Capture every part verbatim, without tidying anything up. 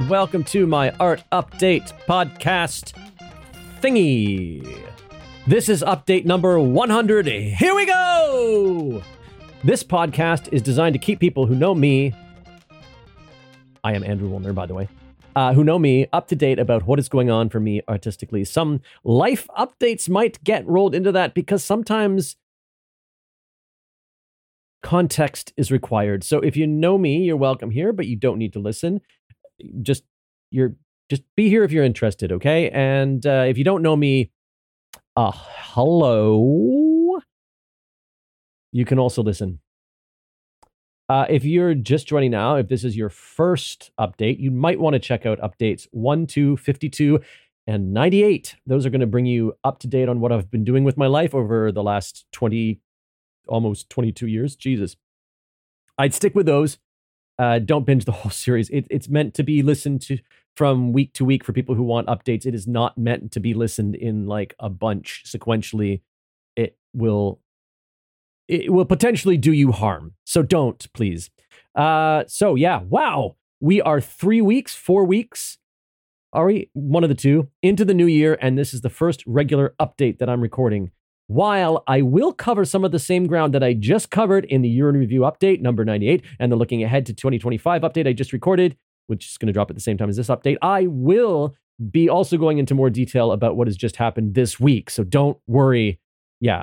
welcome to my Art Update podcast thingy. This is update number one hundred. Here we go! This podcast is designed to keep people who know me, I am Andrew Woolner, by the way, uh, who know me up to date about what is going on for me artistically. Some life updates might get rolled into that because sometimes context is required. So if you know me, you're welcome here, but you don't need to listen. Just you're just be here if you're interested, okay? And uh, if you don't know me, uh, hello. You can also listen. Uh, if you're just joining now, if this is your first update, you might want to check out updates one, two, fifty-two, and ninety-eight. Those are going to bring you up to date on what I've been doing with my life over the last twenty, almost twenty-two years. Jesus. I'd stick with those. Uh, don't binge the whole series. It, it's meant to be listened to from week to week for people who want updates. It is not meant to be listened in like a bunch sequentially. It will, it will potentially do you harm. So don't, please. Uh, so yeah, wow. We are three weeks, four weeks. Are we? One of the two into the new year. And this is the first regular update that I'm recording. While I will cover some of the same ground that I just covered in the year in review update, number ninety-eight, and the looking ahead to twenty twenty-five update I just recorded, which is going to drop at the same time as this update, I will be also going into more detail about what has just happened this week. So don't worry. Yeah.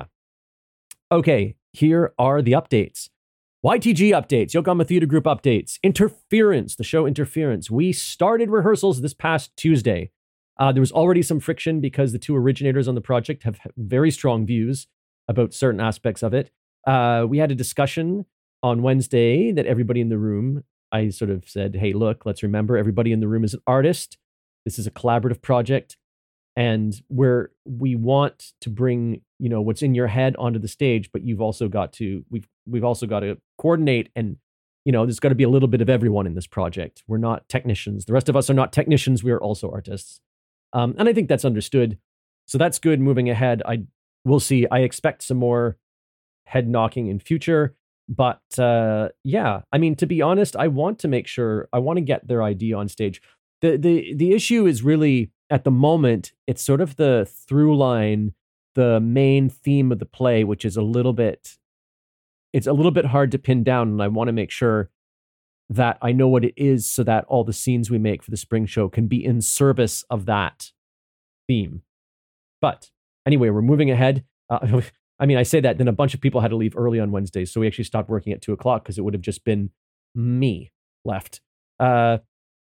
Okay, here are the updates. Y T G updates, Yokohama Theater Group updates, Interference, the show Interference. We started rehearsals this past Tuesday. Uh, there was already some friction because the two originators on the project have very strong views about certain aspects of it. Uh, we had a discussion on Wednesday that everybody in the room, I sort of said, hey, look, let's remember everybody in the room is an artist. This is a collaborative project. And where we want to bring, you know, what's in your head onto the stage, but you've also got to, we've, we've also got to coordinate and, you know, there's got to be a little bit of everyone in this project. We're not technicians. The rest of us are not technicians. We are also artists. Um, and I think that's understood. So that's good. Moving ahead, I we'll see. I expect some more head knocking in future. But uh, yeah, I mean, to be honest, I want to make sure, I want to get their idea on stage. The, the, the issue is really, at the moment, it's sort of the through line, the main theme of the play, which is a little bit, it's a little bit hard to pin down. And I want to make sure that I know what it is so that all the scenes we make for the spring show can be in service of that theme. But anyway, we're moving ahead. Uh, I mean, I say that, then a bunch of people had to leave early on Wednesday, so we actually stopped working at two o'clock because it would have just been me left. Uh,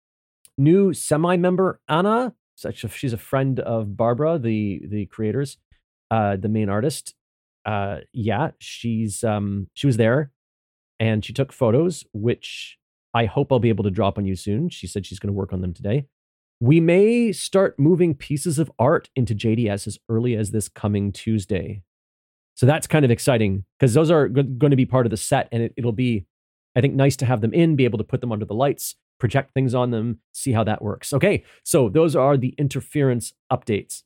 new semi-member, Anna, she's a friend of Barbara, the the creators, uh, the main artist. Uh, yeah, she's um, she was there, and she took photos, which I hope I'll be able to drop on you soon. She said she's going to work on them today. We may start moving pieces of art into J D S as early as this coming Tuesday. So that's kind of exciting because those are g- going to be part of the set, and it, it'll be, I think, nice to have them in, be able to put them under the lights, project things on them, see how that works. Okay, so those are the Interference updates.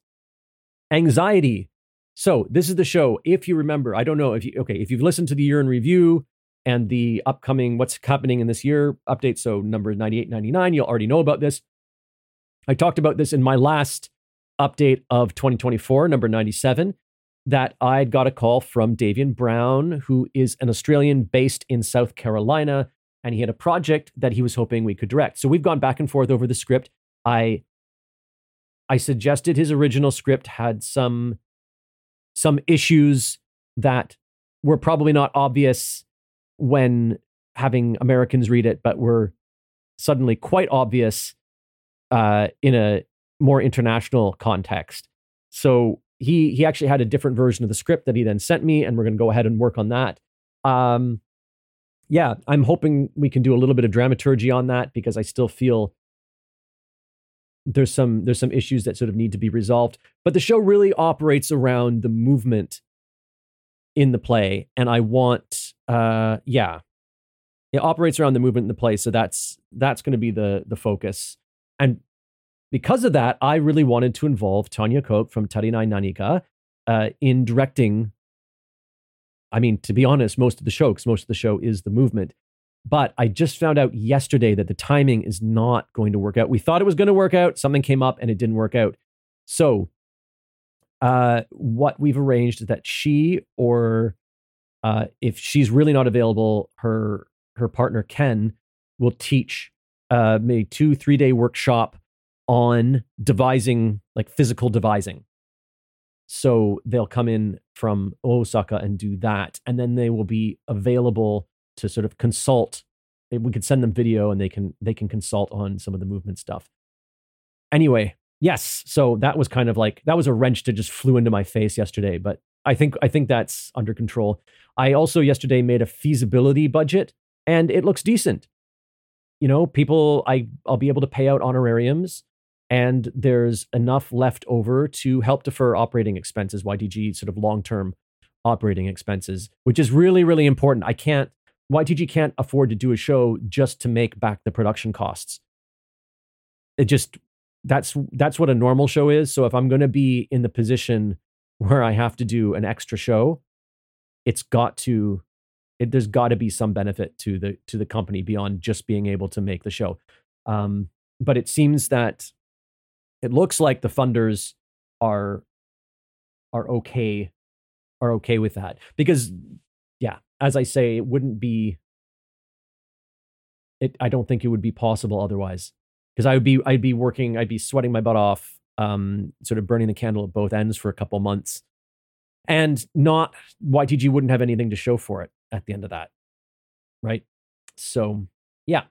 Anxiety. So this is the show. If you remember, I don't know if you, okay, if you've listened to the year in review, and the upcoming what's happening in this year update, so number ninety-eight, ninety-nine, you'll already know about this. I talked about this in my last update of twenty twenty-four, number ninety-seven, that I'd got a call from Davian Brown, who is an Australian based in South Carolina, and he had a project that he was hoping we could direct. So we've gone back and forth over the script. I I suggested his original script had some, some issues that were probably not obvious when having Americans read it, but were suddenly quite obvious uh, in a more international context. So he he actually had a different version of the script that he then sent me, and we're going to go ahead and work on that. Um, yeah, I'm hoping we can do a little bit of dramaturgy on that because I still feel there's some there's some issues that sort of need to be resolved. But the show really operates around the movement in the play, and I want uh yeah it operates around the movement in the play, so that's that's going to be the the focus. And because of that, I really wanted to involve Tanya Koch from Tarinai Nanika uh in directing. I mean, to be honest, most of the show, because most of the show is the movement. But I just found out yesterday that the timing is not going to work out. We thought it was going to work out. Something came up and it didn't work out. So uh, what we've arranged is that she, or uh, if she's really not available, her her partner, Ken, will teach uh, maybe two, three day workshop on devising, like physical devising. So they'll come in from Osaka and do that. And then they will be available to sort of consult. We could send them video and they can they can consult on some of the movement stuff. Anyway, yes. So that was kind of like, that was a wrench that just flew into my face yesterday. But I think I think that's under control. I also yesterday made a feasibility budget and it looks decent. You know, people, I, I'll be able to pay out honorariums and there's enough left over to help defer operating expenses, Y T G sort of long-term operating expenses, which is really, really important. I can't, Y T G can't afford to do a show just to make back the production costs. It just, that's, that's what a normal show is. So if I'm going to be in the position where I have to do an extra show, it's got to, it, there's got to be some benefit to the, to the company beyond just being able to make the show. Um, but it seems that it looks like the funders are, are okay, are okay with that because, yeah, as I say, it wouldn't be, it, I don't think it would be possible otherwise, because I would be, I'd be working, I'd be sweating my butt off, um, sort of burning the candle at both ends for a couple months, and not, Y T G wouldn't have anything to show for it at the end of that, right? So, yeah.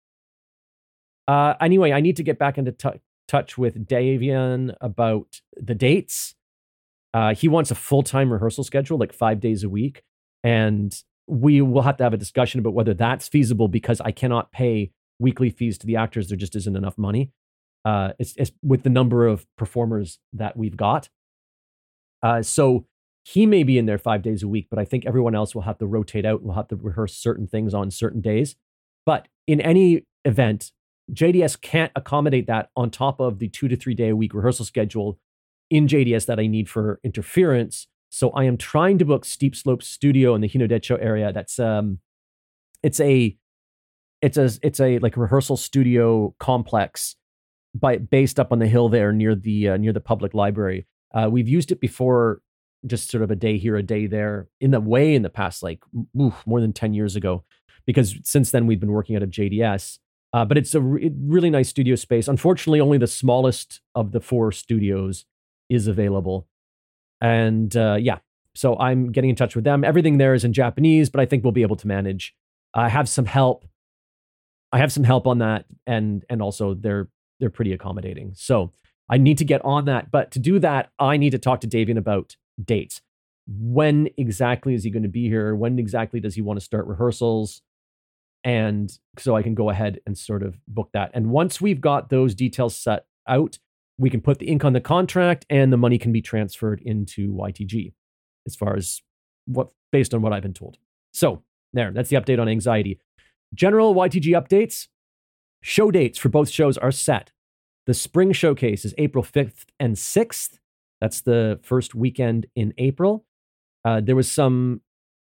Uh, anyway, I need to get back into t- touch with Davian about the dates. Uh, he wants a full-time rehearsal schedule, like five days a week. And we will have to have a discussion about whether that's feasible, because I cannot pay weekly fees to the actors. There just isn't enough money. Uh, it's, it's with the number of performers that we've got. Uh, so he may be in there five days a week, but I think everyone else will have to rotate out and will have to rehearse certain things on certain days. But in any event, J D S can't accommodate that on top of the two to three day a week rehearsal schedule in J D S that I need for Interference. So I am trying to book Steep Slopes Studio in the Hinodecho area. That's um, it's a, it's a, it's a like rehearsal studio complex, by based up on the hill there near the uh, near the public library. Uh, we've used it before, just sort of a day here, a day there, in the way in the past, like oof, more than ten years ago, because since then we've been working out of J D S. Uh, but it's a re- really nice studio space. Unfortunately, only the smallest of the four studios is available. And uh, yeah, so I'm getting in touch with them. Everything there is in Japanese, but I think we'll be able to manage. I have some help. I have some help on that, and and also they're they're pretty accommodating. So I need to get on that. But to do that, I need to talk to Davian about dates. When exactly is he going to be here? When exactly does he want to start rehearsals? And so I can go ahead and sort of book that. And once we've got those details set out, we can put the ink on the contract and the money can be transferred into Y T G, as far as what, based on what I've been told. So there, that's the update on Anxiety. General Y T G updates. Show dates for both shows are set. The spring showcase is April fifth and sixth. That's the first weekend in April. Uh, there was some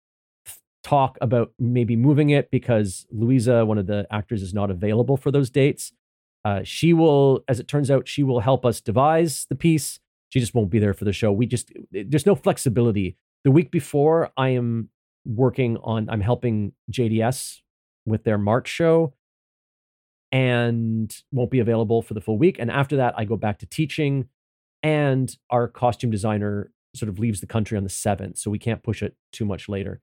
talk about maybe moving it because Louisa, one of the actors, is not available for those dates. Uh, she will, as it turns out, she will help us devise the piece. She just won't be there for the show. We just, there's no flexibility. The week before, I am working on, I'm helping J D S with their March show and won't be available for the full week. And after that, I go back to teaching, and our costume designer sort of leaves the country on the seventh, so we can't push it too much later.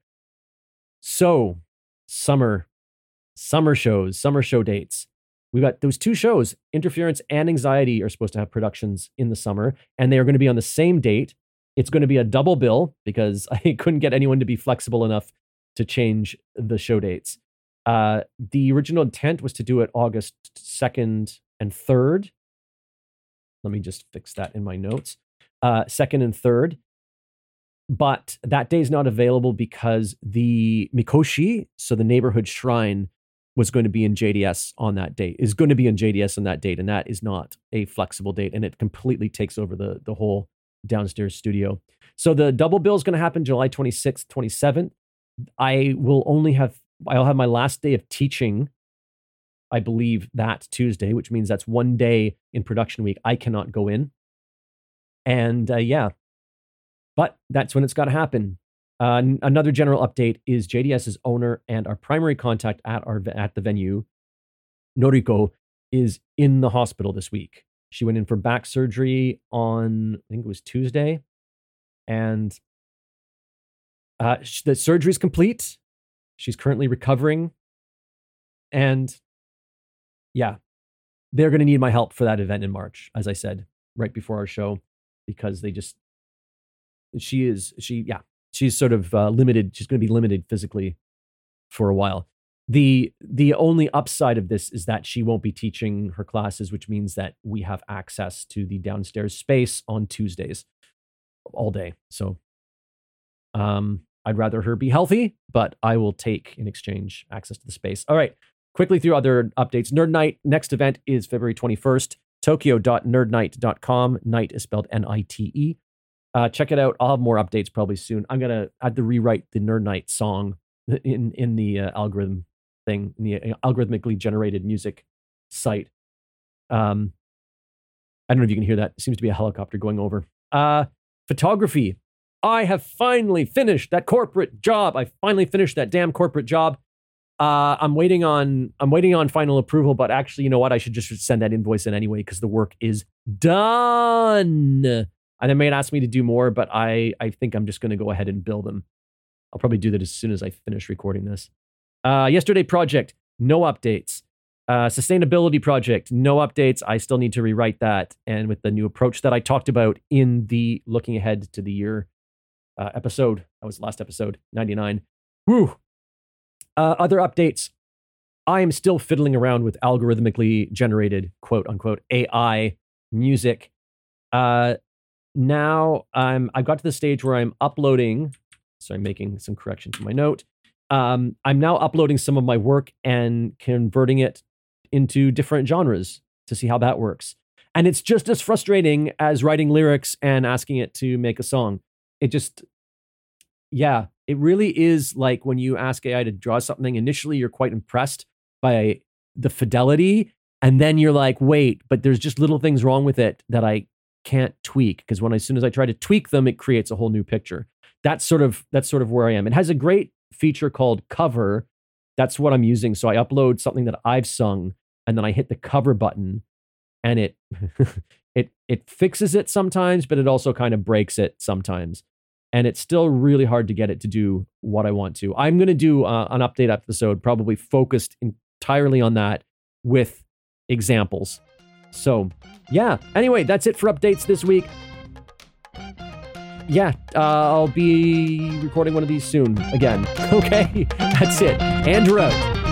So summer, summer shows, summer show dates. We've got those two shows, Interference and Anxiety, are supposed to have productions in the summer, and they are going to be on the same date. It's going to be a double bill because I couldn't get anyone to be flexible enough to change the show dates. Uh, the original intent was to do it August second and third. Let me just fix that in my notes. Uh, second and third. But that day is not available because the Mikoshi, so the neighborhood shrine, was going to be in J D S on that date, is going to be in J D S on that date. And that is not a flexible date. And it completely takes over the, the whole downstairs studio. So the double bill is going to happen July twenty-sixth, twenty-seventh. I will only have I'll have my last day of teaching, I believe, that Tuesday, which means that's one day in production week I cannot go in. And uh, yeah, but that's when it's got to happen. Uh, n- another general update is JDS's owner and our primary contact at our at the venue, Noriko, is in the hospital this week. She went in for back surgery on, I think it was Tuesday, and uh, sh- the surgery is complete. She's currently recovering, and yeah, they're going to need my help for that event in March, as I said right before our show, because they just, she is, she, yeah, she's sort of uh, limited. She's going to be limited physically for a while. The the only upside of this is that she won't be teaching her classes, which means that we have access to the downstairs space on Tuesdays all day. So um, I'd rather her be healthy, but I will take in exchange access to the space. All right, quickly through other updates. Nerd Night, next event is February twenty-first, tokyo dot nerd night dot com. Night is spelled N I T E. Uh, check it out. I'll have more updates probably soon. I'm going to have to rewrite the Nerd Night song in, in the uh, algorithm thing, in the algorithmically generated music site. Um, I don't know if you can hear that. It seems to be a helicopter going over. Uh, photography. I have finally finished that corporate job. I finally finished that damn corporate job. Uh, I'm waiting on I'm waiting on final approval, but actually, you know what? I should just send that invoice in anyway because the work is done. And they may ask me to do more, but I I think I'm just going to go ahead and bill them. I'll probably do that as soon as I finish recording this. Uh, yesterday project, no updates. Uh, sustainability project, no updates. I still need to rewrite that. And with the new approach that I talked about in the looking ahead to the year uh, episode, that was the last episode, ninety-nine. Woo! Uh, other updates. I am still fiddling around with algorithmically generated, quote unquote, A I music. Uh, now I'm, I've got to the stage where I'm uploading. So I'm making some correction to my note. Um, I'm now uploading some of my work and converting it into different genres to see how that works. And it's just as frustrating as writing lyrics and asking it to make a song. It just, yeah, it really is like when you ask A I to draw something, initially you're quite impressed by the fidelity. And then you're like, wait, but there's just little things wrong with it that I can't tweak. Because when, as soon as I try to tweak them, it creates a whole new picture. That's sort of, that's sort of where I am. It has a great feature called cover. That's what I'm using. So I upload something that I've sung and then I hit the cover button and it it it fixes it sometimes, but it also kind of breaks it sometimes. And it's still really hard to get it to do what I want to. I'm going to do uh, an update episode probably focused entirely on that with examples. So yeah, anyway, that's it for updates this week. Yeah, uh, I'll be recording one of these soon again. Okay, that's it. Andrew out.